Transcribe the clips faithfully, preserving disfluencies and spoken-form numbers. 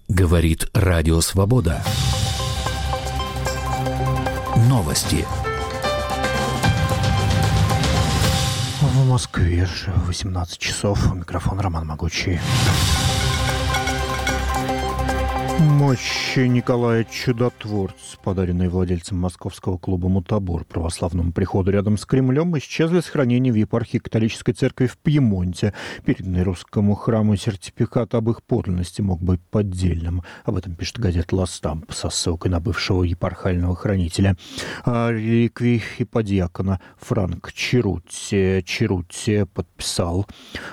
Говорит Радио Свобода. Новости. В Москве восемнадцать часов. Микрофон Роман Могучий. Мощи Николая Чудотворца, подаренные владельцем московского клуба «Мутабор» православному приходу рядом с Кремлем, исчезли с хранения в епархии католической церкви в Пьемонте. Переданный русскому храму сертификат об их подлинности мог быть поддельным. Об этом пишет газета «Ла Стампа» со ссылкой на бывшего епархального хранителя. А реликвии иподьякона Франк Черутти, Черутти подписал...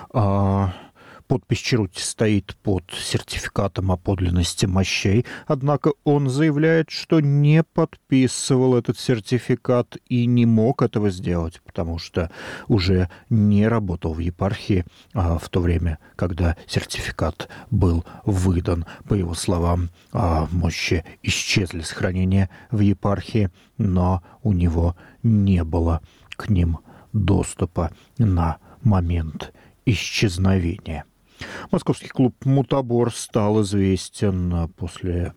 А... Подпись Черутти стоит под сертификатом о подлинности мощей, однако он заявляет, что не подписывал этот сертификат и не мог этого сделать, потому что уже не работал в епархии а, в то время, когда сертификат был выдан. По его словам, а, мощи исчезли с хранения в епархии, но у него не было к ним доступа на момент исчезновения. Московский клуб «Мутабор» стал известен после,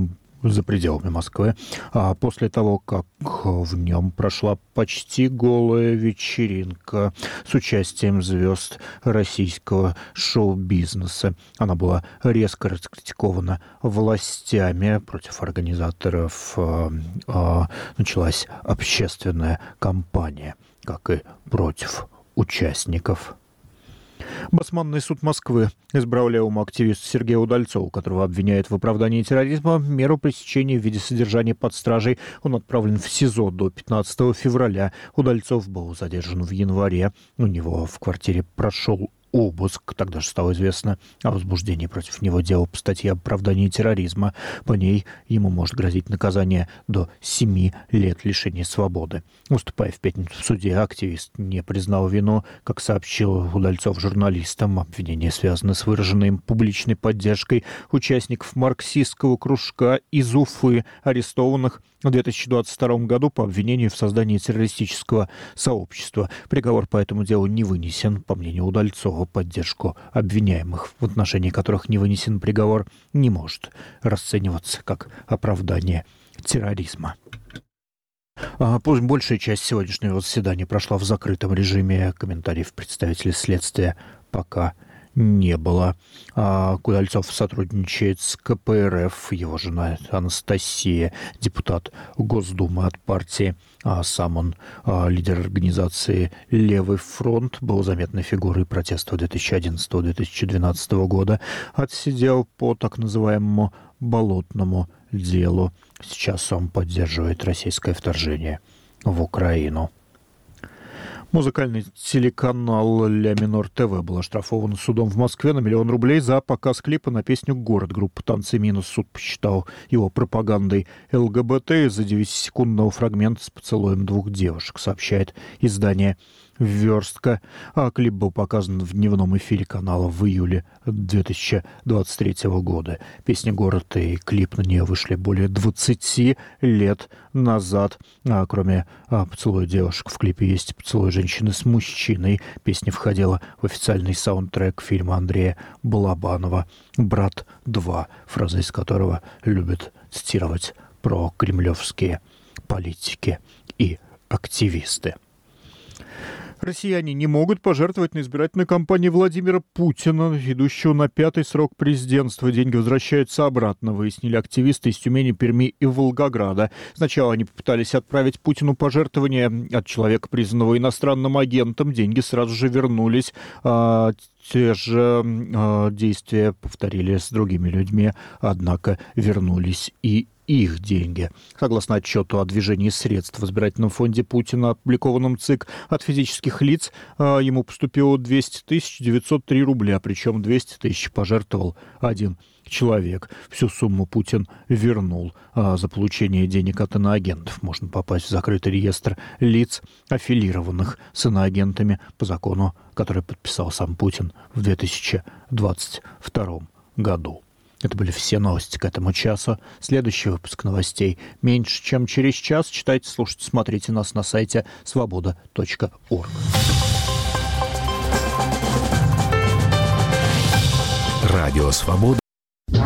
за пределами Москвы, а после того, как в нем прошла почти голая вечеринка с участием звезд российского шоу-бизнеса. Она была резко раскритикована властями. Против организаторов а, а, началась общественная кампания, как и против участников. Басманный суд Москвы избрал левому активисту Сергею Удальцову, которого обвиняют в оправдании терроризма, меру пресечения в виде содержания под стражей. Он отправлен в СИЗО до пятнадцатого февраля. Удальцов был задержан в январе. У него в квартире прошел обыск. Тогда же стало известно о возбуждении против него дела по статье об оправдании терроризма. По ней ему может грозить наказание до семи лет лишения свободы. Выступая в пятницу в суде, активист не признал вину. Как сообщил Удальцов журналистам, обвинения связаны с выраженной им публичной поддержкой участников марксистского кружка из Уфы, арестованных в две тысячи двадцать втором году по обвинению в создании террористического сообщества. Приговор по этому делу не вынесен. По мнению Удальцова, поддержку обвиняемых, в отношении которых не вынесен приговор, не может расцениваться как оправдание терроризма. Пусть большая часть сегодняшнего заседания прошла в закрытом режиме. Комментариев представителей следствия пока не было. Удальцов сотрудничает с ка пэ эр эф, его жена Анастасия, депутат Госдумы от партии, а сам он лидер организации «Левый фронт», был заметной фигурой протеста две тысячи одиннадцатого - две тысячи двенадцатого года, отсидел по так называемому «болотному делу». Сейчас он поддерживает российское вторжение в Украину. Музыкальный телеканал «Ля Минор ТВ» был оштрафован судом в Москве на миллион рублей за показ клипа на песню «Город» группы «Танцы минус». Суд посчитал его пропагандой эл гэ бэ тэ из-за девятисекундного фрагмента с поцелуем двух девушек, сообщает издание «Верстка». А клип был показан в дневном эфире канала в июле две тысячи двадцать третьего года. Песня «Город» и клип на нее вышли более двадцати лет назад. А кроме а, поцелуя девушек в клипе есть поцелуй женщины с мужчиной. Песня входила в официальный саундтрек фильма Андрея Балабанова «Брат два», фраза из которого любят цитировать про кремлевские политики и активисты. Россияне не могут пожертвовать на избирательную кампанию Владимира Путина, идущего на пятый срок президентства. Деньги возвращаются обратно, выяснили активисты из Тюмени, Перми и Волгограда. Сначала они попытались отправить Путину пожертвования от человека, признанного иностранным агентом. Деньги сразу же вернулись. А те же а, действия повторили с другими людьми, однако вернулись и их деньги. Согласно отчету о движении средств в избирательном фонде Путина, опубликованном ЦИК, от физических лиц а, ему поступило двести тысяч девятьсот три рубля, причем двести тысяч пожертвовал один человек. Всю сумму Путин вернул. А за получение денег от иноагентов можно попасть в закрытый реестр лиц, аффилированных с иноагентами по закону, который подписал сам Путин в две тысячи двадцать втором году. Это были все новости к этому часу. Следующий выпуск новостей меньше, чем через час. Читайте, слушайте, смотрите нас на сайте свобода точка орг. Радио «Свобода».